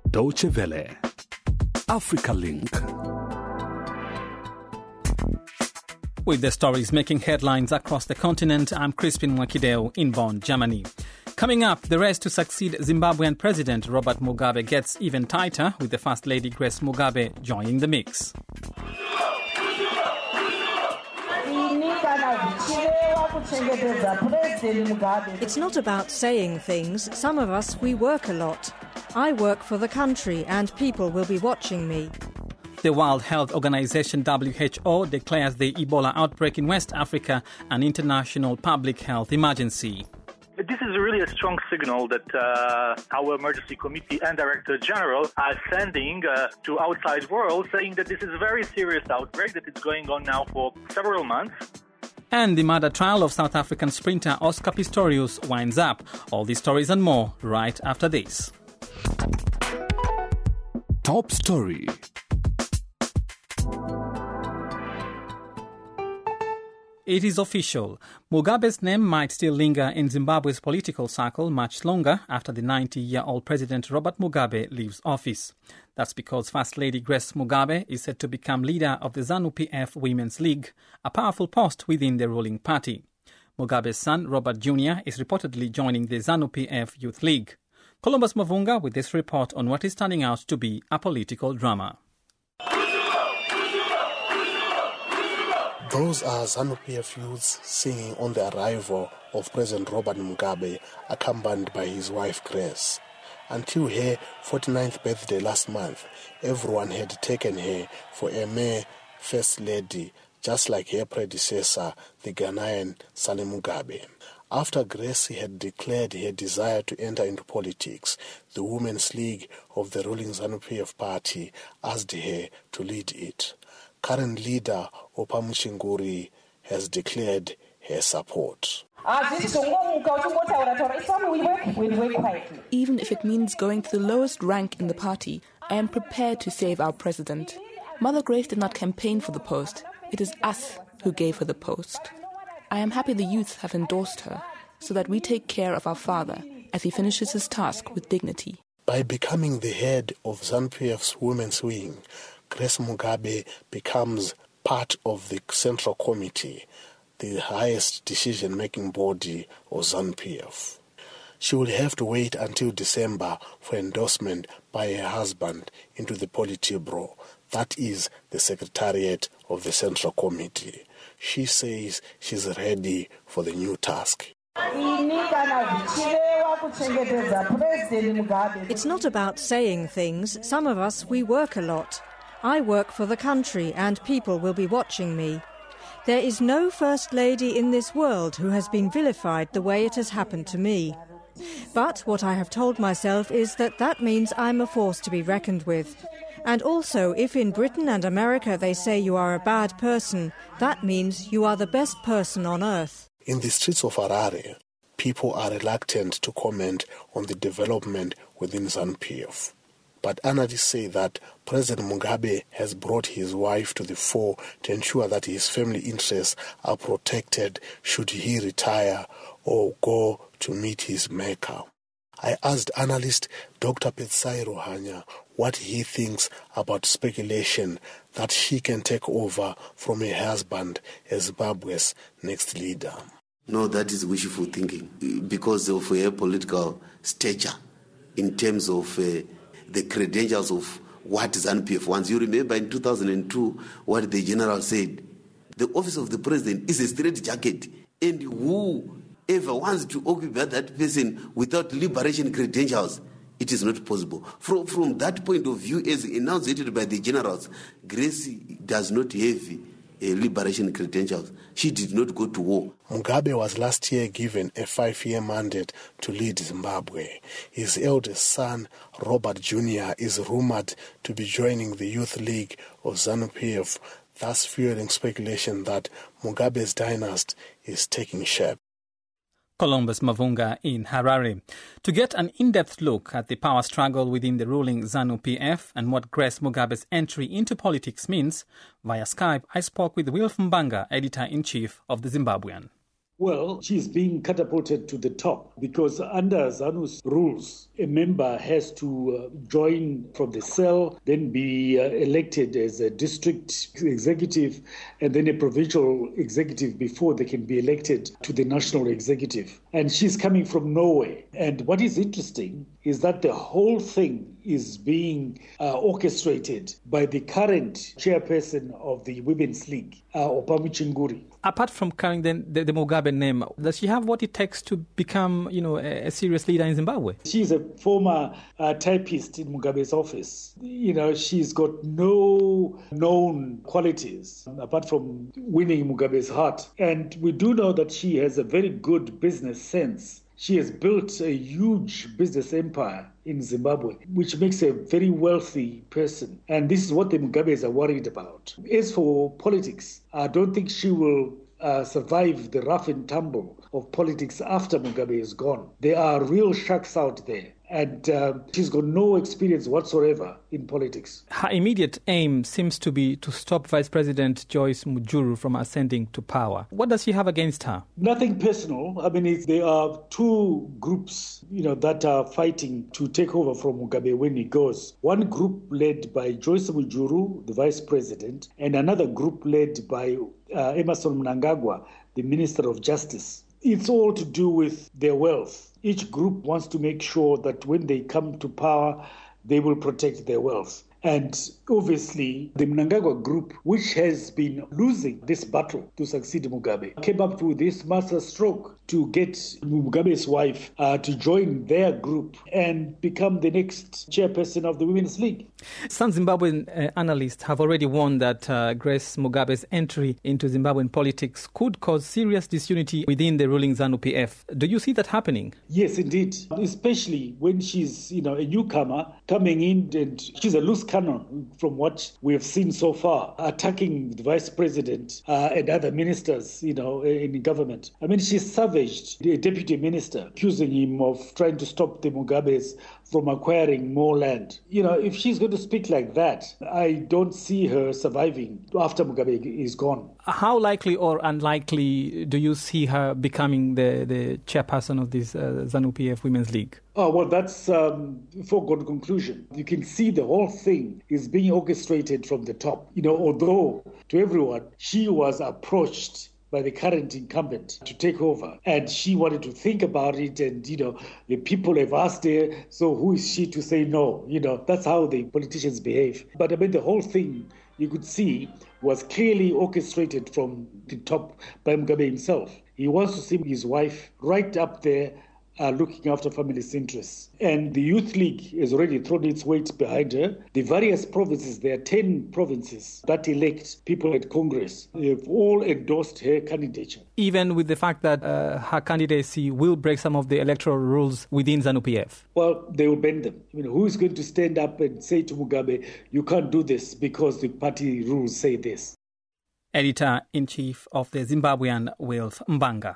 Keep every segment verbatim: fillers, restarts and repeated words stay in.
Deutsche Welle. Africa Link. With the stories making headlines across the continent, I'm Crispin Mwakideo in Bonn, Germany. Coming up, the race to succeed Zimbabwean President Robert Mugabe gets even tighter, with the First Lady Grace Mugabe joining the mix. It's not about saying things. Some of us, we work a lot. I work for the country and people will be watching me. The World Health Organization W H O declares the Ebola outbreak in West Africa an international public health emergency. This is really a strong signal that uh, our emergency committee and director general are sending uh, to outside world, saying that this is a very serious outbreak, that it's going on now for several months. And the murder trial of South African sprinter Oscar Pistorius winds up. All these stories and more right after this. Top story. It is official. Mugabe's name might still linger in Zimbabwe's political circle much longer after the ninety-year-old President Robert Mugabe leaves office. That's because First Lady Grace Mugabe is set to become leader of the ZANU-P F Women's League, a powerful post within the ruling party. Mugabe's son, Robert Junior, is reportedly joining the ZANU-P F Youth League. Columbus Mavunga with this report on what is turning out to be a political drama. Those are ZANU-P F youths singing on the arrival of President Robert Mugabe, accompanied by his wife Grace. Until her forty-ninth birthday last month, everyone had taken her for a mere First Lady, just like her predecessor, the Ghanaian Salim Mugabe. After Grace had declared her desire to enter into politics, the Women's League of the ruling ZANU-P F party asked her to lead it. Current leader Opa Muchinguri has declared her support. Even if it means going to the lowest rank in the party, I am prepared to save our president. Mother Grace did not campaign for the post. It is us who gave her the post. I am happy the youth have endorsed her, so that we take care of our father as he finishes his task with dignity. By becoming the head of ZANU-P F's Women's Wing, Grace Mugabe becomes part of the Central Committee, the highest decision-making body of ZANU-P F. She will have to wait until December for endorsement by her husband into the Politburo, that is the Secretariat of the Central Committee. She says she's ready for the new task. It's not about saying things. Some of us, we work a lot. I work for the country and people will be watching me. There is no First Lady in this world who has been vilified the way it has happened to me. But what I have told myself is that that means I'm a force to be reckoned with. And also, if in Britain and America they say you are a bad person, that means you are the best person on earth. In the streets of Harare, people are reluctant to comment on the development within ZANU-P F. But analysts say that President Mugabe has brought his wife to the fore to ensure that his family interests are protected should he retire or go to meet his maker. I asked analyst Doctor Petsai Rohanya what he thinks about speculation that she can take over from her husband as Zimbabwe's next leader. No, that is wishful thinking because of her political stature in terms of uh, the credentials of what ZANU-P F wants. You remember in two thousand two what the general said, the office of the president is a straitjacket, and whoever wants to occupy that person without liberation credentials, it is not possible. From, from that point of view, as announced by the generals, Grace does not have a liberation credentials. She did not go to war. Mugabe was last year given a five-year mandate to lead Zimbabwe. His eldest son, Robert Junior, is rumored to be joining the Youth League of ZANU-P F, thus fueling speculation that Mugabe's dynasty is taking shape. Columbus Mavunga in Harare. To get an in-depth look at the power struggle within the ruling ZANU-P F and what Grace Mugabe's entry into politics means, via Skype I spoke with Wilf Mbanga, editor-in-chief of the Zimbabwean. Well, she's being catapulted to the top because under ZANU's rules, a member has to uh, join from the cell, then be uh, elected as a district executive, and then a provincial executive before they can be elected to the national executive. And she's coming from Norway. And what is interesting is that the whole thing is being uh, orchestrated by the current chairperson of the Women's League, uh, Opamu Chinguri. Apart from carrying the, the, the Mugabe name, does she have what it takes to become, you know, a, a serious leader in Zimbabwe? She's a former uh, typist in Mugabe's office. You know, she's got no known qualities apart from winning Mugabe's heart. And we do know that she has a very good business sense. She has built a huge business empire in Zimbabwe, which makes her a very wealthy person. And this is what the Mugabes are worried about. As for politics, I don't think she will uh, survive the rough and tumble of politics after Mugabe is gone. There are real sharks out there. And uh, she's got no experience whatsoever in politics. Her immediate aim seems to be to stop Vice President Joyce Mujuru from ascending to power. What does she have against her? Nothing personal. I mean, it's, there are two groups, you know, that are fighting to take over from Mugabe when he goes. One group led by Joyce Mujuru, the Vice President, and another group led by uh, Emmerson Mnangagwa, the Minister of Justice. It's all to do with their wealth. Each group wants to make sure that when they come to power, they will protect their wealth. And obviously, the Mnangagwa group, which has been losing this battle to succeed Mugabe, came up with this master stroke to get Mugabe's wife uh, to join their group and become the next chairperson of the Women's League. Some Zimbabwean uh, analysts have already warned that uh, Grace Mugabe's entry into Zimbabwean politics could cause serious disunity within the ruling ZANU-P F. Do you see that happening? Yes, indeed, especially when she's, you know, a newcomer coming in, and she's a loose cannon from what we have seen so far, attacking the vice president uh, and other ministers, you know, in government. I mean, she savaged the deputy minister, accusing him of trying to stop the Mugabes from acquiring more land. You know, if she's going to speak like that, I don't see her surviving after Mugabe is gone. How likely or unlikely do you see her becoming the, the chairperson of this uh, ZANU-P F Women's League? Oh, well, that's um, a foregone conclusion. You can see the whole thing is being orchestrated from the top. You know, although to everyone, she was approached by the current incumbent to take over. And she wanted to think about it, and, you know, the people have asked her, so who is she to say no? You know, that's how the politicians behave. But I mean, the whole thing, you could see, was clearly orchestrated from the top by Mugabe himself. He wants to see his wife right up there, Uh, looking after family's interests. And the Youth League has already thrown its weight behind her. The various provinces, there are ten provinces that elect people at Congress. They've all endorsed her candidature. Even with the fact that uh, her candidacy will break some of the electoral rules within ZANU-P F? Well, they will bend them. I mean, who is going to stand up and say to Mugabe, you can't do this because the party rules say this? Editor-in-Chief of the Zimbabwean Wilf Mbanga.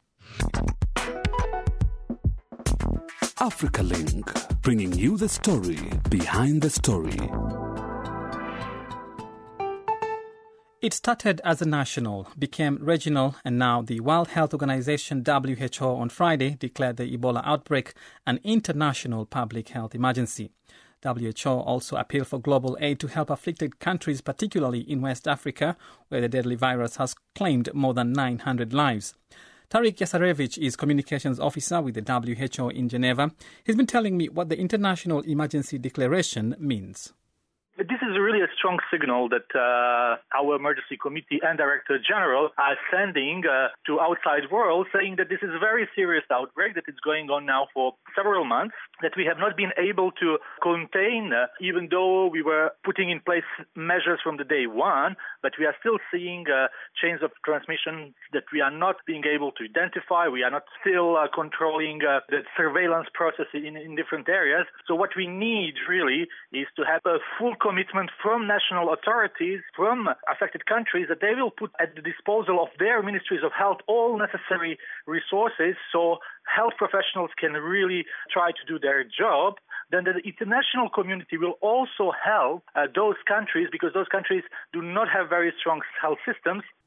Africa Link, bringing you the story behind the story. It started as a national, became regional, and now the World Health Organization W H O on Friday declared the Ebola outbreak an international public health emergency. W H O also appealed for global aid to help afflicted countries, particularly in West Africa, where the deadly virus has claimed more than nine hundred lives. Tariq Yasarevich is Communications Officer with the W H O in Geneva. He's been telling me what the International Emergency Declaration means. This is really a strong signal that uh, our emergency committee and director general are sending uh, to outside world, saying that this is a very serious outbreak that is going on now for several months, that we have not been able to contain, uh, even though we were putting in place measures from the day one, but we are still seeing uh, chains of transmission that we are not being able to identify. We are not still uh, controlling uh, the surveillance process in, in different areas. So what we need really is to have a full commitment from national authorities, from affected countries, that they will put at the disposal of their ministries of health all necessary resources so health professionals can really try to do their job. Then the international community will also help uh, those countries, because those countries do not have very strong health systems.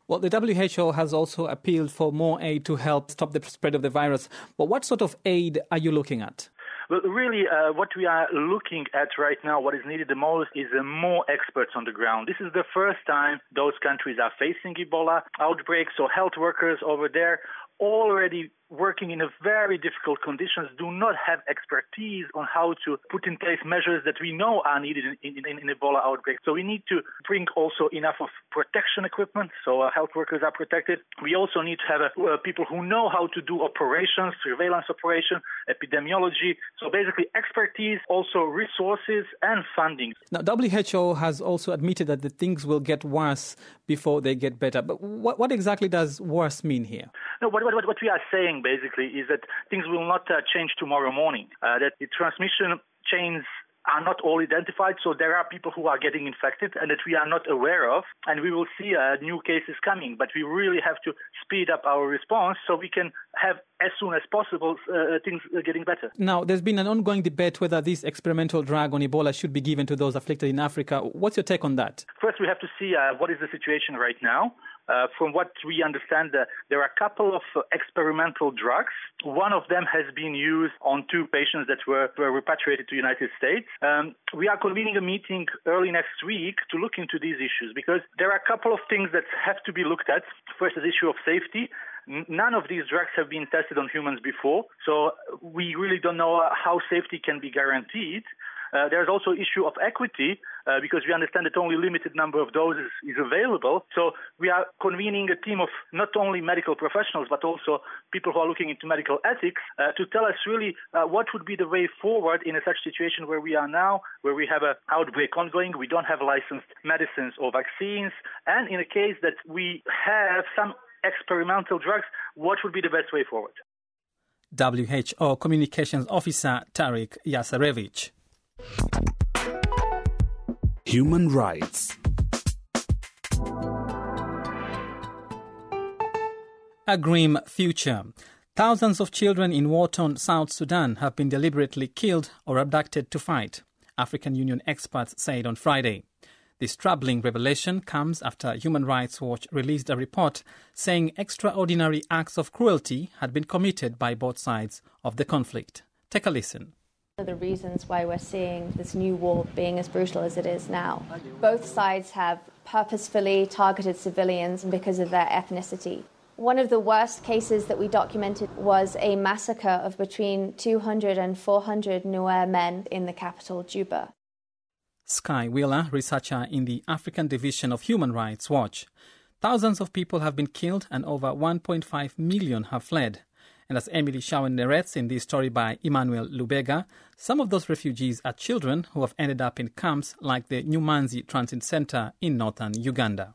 Well, the W H O has also appealed for more aid to help stop the spread of the virus. But what sort of aid are you looking at? Well, really, uh, what we are looking at right now, what is needed the most, is uh, more experts on the ground. This is the first time those countries are facing Ebola outbreaks, so health workers over there already working in a very difficult conditions do not have expertise on how to put in place measures that we know are needed in, in, in Ebola outbreaks. So we need to bring also enough of protection equipment so uh, health workers are protected. We also need to have uh, people who know how to do operations, surveillance operation, epidemiology. So basically expertise, also resources and funding. Now, W H O has also admitted that the things will get worse before they get better. But what, what exactly does worse mean here? No, what, what, what we are saying basically is that things will not uh, change tomorrow morning, uh, that the transmission chains are not all identified, so there are people who are getting infected and that we are not aware of, and we will see uh, new cases coming. But we really have to speed up our response so we can have, as soon as possible, uh, things getting better. Now, there's been an ongoing debate whether this experimental drug on Ebola should be given to those afflicted in Africa. What's your take on that? First, we have to see uh, what is the situation right now. Uh, from what we understand, uh, there are a couple of uh, experimental drugs. One of them has been used on two patients that were, were repatriated to the United States. Um, we are convening a meeting early next week to look into these issues because there are a couple of things that have to be looked at. First, the issue of safety. None of these drugs have been tested on humans before, so we really don't know how safety can be guaranteed. Uh, there's also issue of equity uh, because we understand that only a limited number of doses is available. So we are convening a team of not only medical professionals but also people who are looking into medical ethics uh, to tell us really uh, what would be the way forward in a such situation where we are now, where we have an outbreak ongoing, we don't have licensed medicines or vaccines, and in a case that we have some experimental drugs, what would be the best way forward? W H O Communications Officer Tarik Yasarevich. Human rights. A grim future. Thousands of children in war-torn South Sudan have been deliberately killed or abducted to fight, African Union experts said on Friday. This troubling revelation comes after Human Rights Watch released a report saying extraordinary acts of cruelty had been committed by both sides of the conflict. Take a listen. The reasons why we're seeing this new war being as brutal as it is now. Both sides have purposefully targeted civilians because of their ethnicity. One of the worst cases that we documented was a massacre of between two hundred and four hundred Nuer men in the capital, Juba. Sky Wheeler, researcher in the African Division of Human Rights Watch. Thousands of people have been killed and over one point five million have fled. And as Emily Shawen narrates in this story by Emmanuel Lubega, some of those refugees are children who have ended up in camps like the Nyumanzi Transit Center in northern Uganda.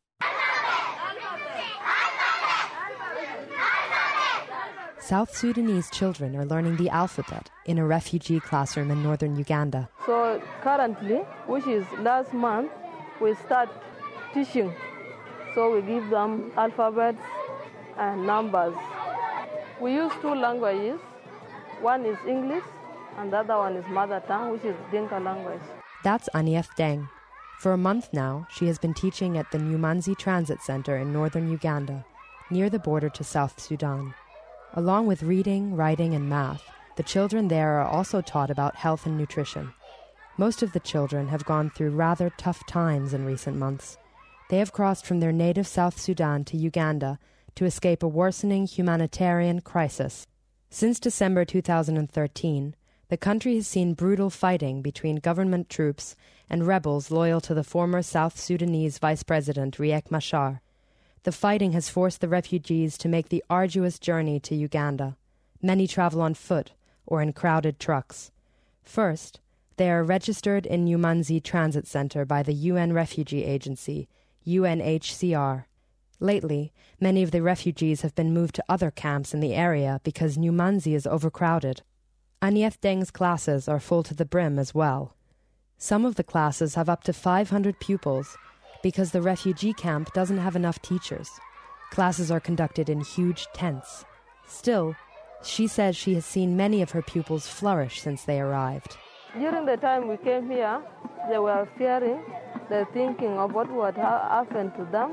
South Sudanese children are learning the alphabet in a refugee classroom in northern Uganda. So currently, which is last month, we start teaching. So we give them alphabets and numbers. We use two languages. One is English and the other one is mother tongue, which is Dinka language. That's Anief Deng. For a month now, she has been teaching at the Nyumanzi Transit Center in northern Uganda, near the border to South Sudan. Along with reading, writing, and math, the children there are also taught about health and nutrition. Most of the children have gone through rather tough times in recent months. They have crossed from their native South Sudan to Uganda to escape a worsening humanitarian crisis. Since December two thousand thirteen, the country has seen brutal fighting between government troops and rebels loyal to the former South Sudanese Vice President Riek Machar. The fighting has forced the refugees to make the arduous journey to Uganda. Many travel on foot or in crowded trucks. First, they are registered in Nyumanzi Transit Center by the U N Refugee Agency, U N H C R. Lately, many of the refugees have been moved to other camps in the area because Nyumanzi is overcrowded. Anief Deng's classes are full to the brim as well. Some of the classes have up to five hundred pupils because the refugee camp doesn't have enough teachers. Classes are conducted in huge tents. Still, she says she has seen many of her pupils flourish since they arrived. During the time we came here, they were fearing, they're thinking of what would ha- happen to them.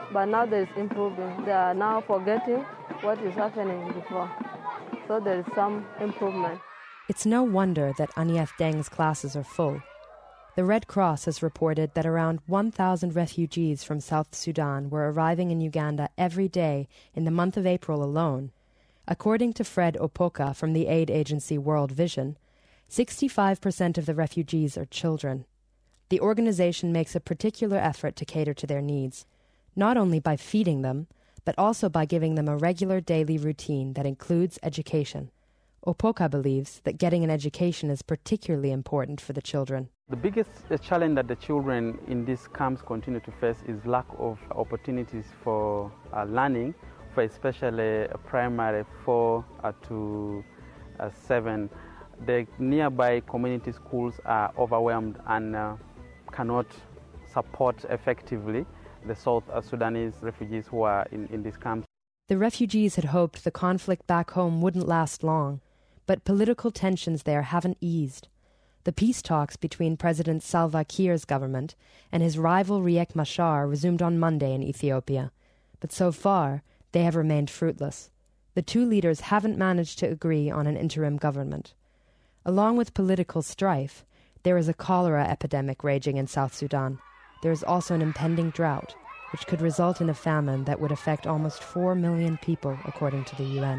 but now there is improving. They are now forgetting what is happening before. So there is some improvement. It's no wonder that Anieth Deng's classes are full. The Red Cross has reported that around one thousand refugees from South Sudan were arriving in Uganda every day in the month of April alone. According to Fred Opoka from the aid agency World Vision, sixty-five percent of the refugees are children. The organization makes a particular effort to cater to their needs, not only by feeding them, but also by giving them a regular daily routine that includes education. Opoka believes that getting an education is particularly important for the children. The biggest challenge that the children in these camps continue to face is lack of opportunities for uh, learning, for especially primary four uh, to uh, seven. The nearby community schools are overwhelmed and uh, cannot support effectively the South Sudanese refugees who are in, in these camps. The refugees had hoped the conflict back home wouldn't last long, but political tensions there haven't eased. The peace talks between President Salva Kiir's government and his rival Riek Machar resumed on Monday in Ethiopia, but so far they have remained fruitless. The two leaders haven't managed to agree on an interim government. Along with political strife, there is a cholera epidemic raging in South Sudan. There is also an impending drought, which could result in a famine that would affect almost four million people, according to the U N.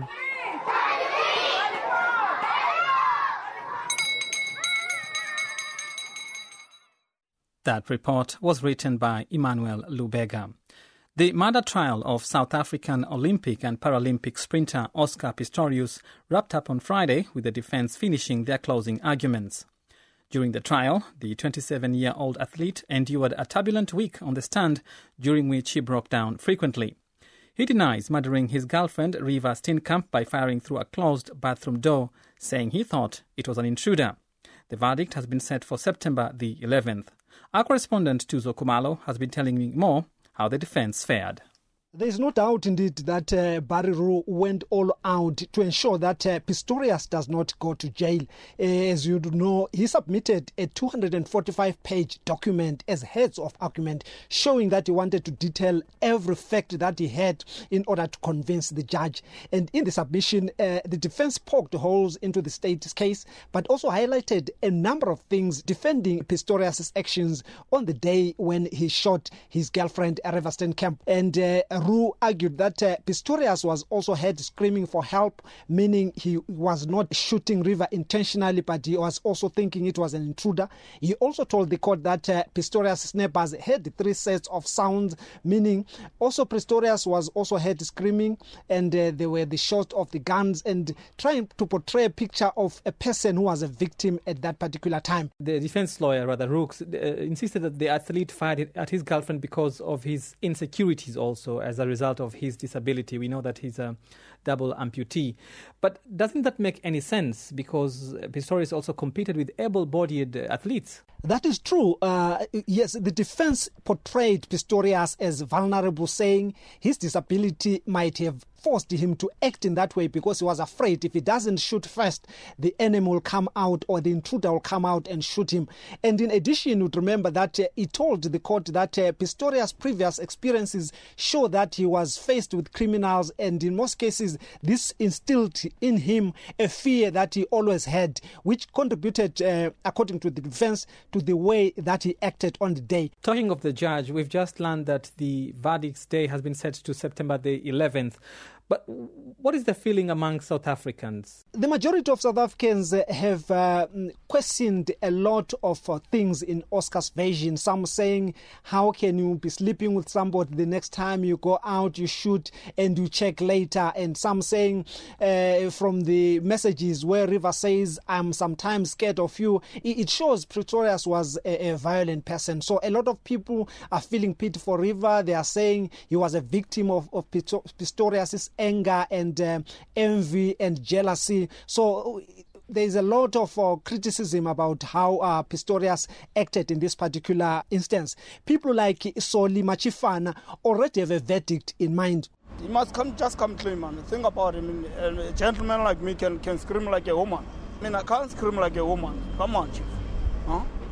That report was written by Emmanuel Lubega. The murder trial of South African Olympic and Paralympic sprinter Oscar Pistorius wrapped up on Friday, with the defense finishing their closing arguments. During the trial, the twenty-seven-year-old athlete endured a turbulent week on the stand, during which he broke down frequently. He denies murdering his girlfriend, Riva Steenkamp, by firing through a closed bathroom door, saying he thought it was an intruder. The verdict has been set for September the eleventh. Our correspondent Tuzo Kumalo has been telling me more how the defense fared. There is no doubt indeed that uh, Barry Roux went all out to ensure that uh, Pistorius does not go to jail. Uh, as you know, he submitted a two hundred forty-five page document as heads of argument, showing that he wanted to detail every fact that he had in order to convince the judge. And in the submission, uh, the defense poked holes into the state's case, but also highlighted a number of things defending Pistorius' actions on the day when he shot his girlfriend, Riva Steenkamp. And uh, Roux argued that uh, Pistorius was also heard screaming for help, meaning he was not shooting Riva intentionally, but he was also thinking it was an intruder. He also told the court that uh, Pistorius' neighbors heard three sets of sounds, meaning also Pistorius was also heard screaming, and uh, there were the shots of the guns, and trying to portray a picture of a person who was a victim at that particular time. The defense lawyer, rather Roux, uh, insisted that the athlete fired at his girlfriend because of his insecurities also, as a result of his disability. We know that he's a double amputee. But doesn't that make any sense? Because Pistorius also competed with able-bodied athletes. That is true. Uh, yes, the defense portrayed Pistorius as vulnerable, saying his disability might have forced him to act in that way because he was afraid if he doesn't shoot first, the enemy will come out or the intruder will come out and shoot him. And in addition, you'd remember that uh, he told the court that uh, Pistorius' previous experiences show that he was faced with criminals, and in most cases, this instilled in him a fear that he always had, which contributed, uh, according to the defense, to the way that he acted on the day. Talking of the judge, we've just learned that the verdict's day has been set to September the eleventh. But what is the feeling among South Africans? The majority of South Africans have uh, questioned a lot of uh, things in Oscar's version. Some saying, how can you be sleeping with somebody the next time you go out, you shoot and you check later? And some saying uh, from the messages where Riva says, I'm sometimes scared of you, it shows Pistorius was a, a violent person. So a lot of people are feeling pity for Riva. They are saying he was a victim of, of Pistorius' anger and uh, envy and jealousy. So there's a lot of uh, criticism about how uh, Pistorius acted in this particular instance. People like Soli Machifana already have a verdict in mind. He must come, just come clean, man. Think about him. A gentleman like me can, can scream like a woman. I mean, I can't scream like a woman. Come on, Chief. Huh? You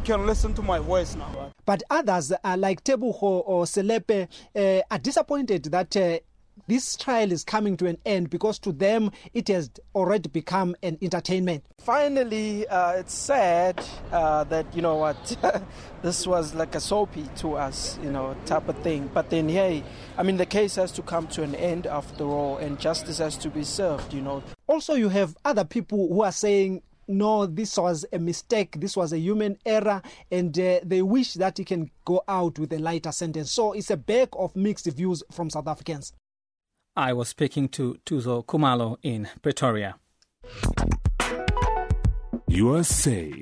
can listen to my voice now. But others, uh, like Tebogo or Selepe, uh, are disappointed that uh, this trial is coming to an end because to them it has already become an entertainment. Finally, uh, it's sad uh, that, you know what, this was like a soapy to us, you know, type of thing. But then, hey, I mean, the case has to come to an end after all, and justice has to be served, you know. Also, you have other people who are saying, no, this was a mistake, this was a human error, and uh, they wish that he can go out with a lighter sentence. So it's a bag of mixed views from South Africans. I was speaking to Tuzo Kumalo in Pretoria. U S A.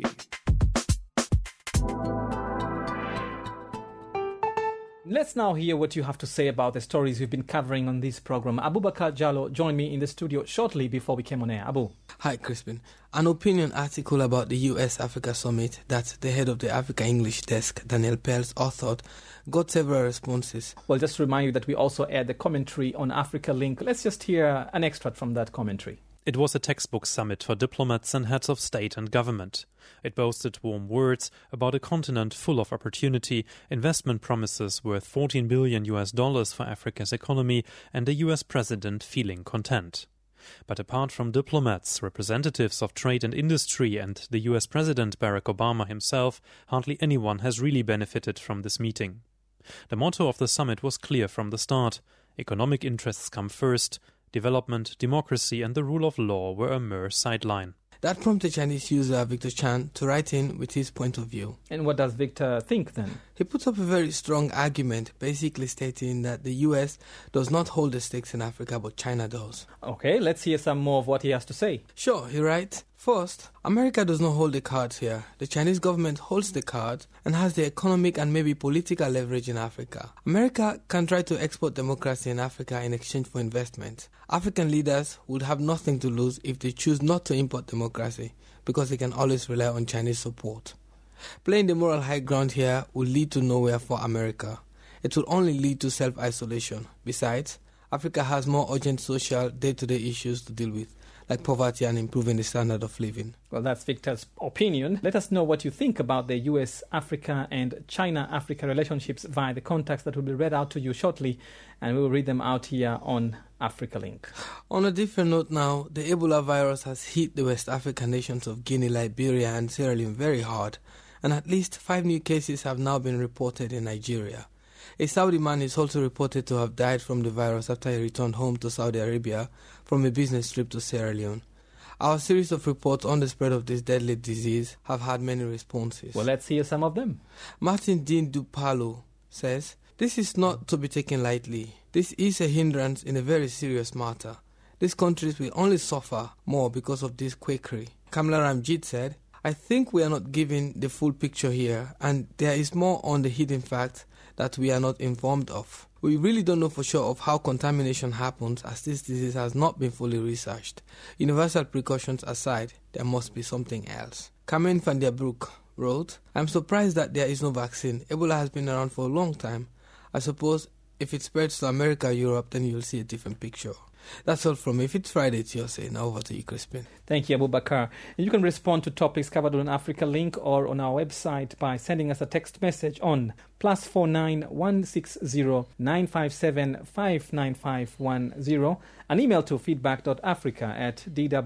Let's now hear what you have to say about the stories we've been covering on this program. Abubakar Jallo joined me in the studio shortly before we came on air. Abu. Hi, Crispin. An opinion article about the U S Africa Summit that the head of the Africa English desk, Daniel Pearls, authored, got several responses. Well, just to remind you that we also aired the commentary on Africa Link. Let's just hear an extract from that commentary. It was a textbook summit for diplomats and heads of state and government. It boasted warm words about a continent full of opportunity, investment promises worth fourteen billion U S dollars for Africa's economy, and a U S president feeling content. But apart from diplomats, representatives of trade and industry, and the U S President Barack Obama himself, hardly anyone has really benefited from this meeting. The motto of the summit was clear from the start. Economic interests come first. Development, democracy and the rule of law were a mere sideline. That prompted Chinese user Victor Chan to write in with his point of view. And what does Victor think then? He puts up a very strong argument, basically stating that the U S does not hold the stakes in Africa, but China does. Okay, let's hear some more of what he has to say. Sure, he writes, first, America does not hold the cards here. The Chinese government holds the cards and has the economic and maybe political leverage in Africa. America can try to export democracy in Africa in exchange for investment. African leaders would have nothing to lose if they choose not to import democracy, because they can always rely on Chinese support. Playing the moral high ground here will lead to nowhere for America. It will only lead to self-isolation. Besides, Africa has more urgent social day-to-day issues to deal with, like poverty and improving the standard of living. Well, that's Victor's opinion. Let us know what you think about the U S Africa and China-Africa relationships via the contacts that will be read out to you shortly, and we will read them out here on Africa Link. On a different note now, the Ebola virus has hit the West African nations of Guinea, Liberia and Sierra Leone very hard, and at least five new cases have now been reported in Nigeria. A Saudi man is also reported to have died from the virus after he returned home to Saudi Arabia from a business trip to Sierra Leone. Our series of reports on the spread of this deadly disease have had many responses. Well, let's hear some of them. Martin Dean Dupalo says, "This is not to be taken lightly. This is a hindrance in a very serious matter. These countries will only suffer more because of this quackery." Kamala Ramjit said, "I think we are not given the full picture here, and there is more on the hidden fact that we are not informed of. We really don't know for sure of how contamination happens, as this disease has not been fully researched. Universal precautions aside, there must be something else." Carmen van der Broek wrote, "I'm surprised that there is no vaccine. Ebola has been around for a long time. I suppose if it spreads to America or Europe, then you'll see a different picture." That's all from me. If it's Friday, it's your say. Now over to you, Crispin. Thank you, Abubakar. You can respond to topics covered on Africa Link or on our website by sending us a text message on plus four nine one six zero nine five seven five nine five one zero, an email to feedback.africa at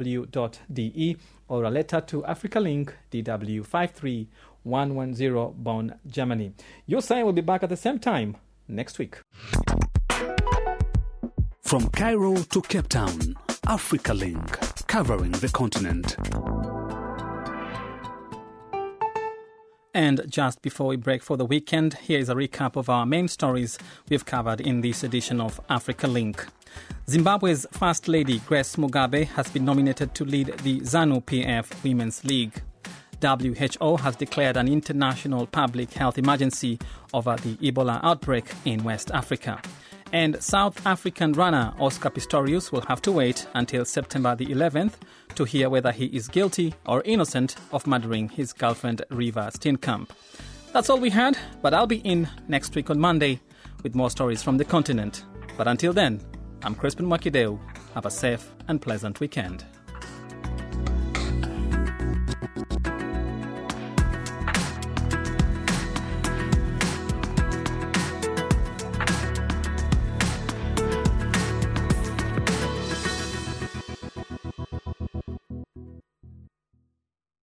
dw.de, or a letter to Africa Link, D W five three one one zero, Bonn, Germany. Your sign will be back at the same time next week. From Cairo to Cape Town, Africa Link, covering the continent. And just before we break for the weekend, here is a recap of our main stories we've covered in this edition of Africa Link. Zimbabwe's First Lady Grace Mugabe has been nominated to lead the ZANU-P F Women's League. W H O has declared an international public health emergency over the Ebola outbreak in West Africa. And South African runner Oscar Pistorius will have to wait until September the eleventh to hear whether he is guilty or innocent of murdering his girlfriend Reeva Steenkamp. That's all we had, but I'll be in next week on Monday with more stories from the continent. But until then, I'm Crispin Mwakideu. Have a safe and pleasant weekend.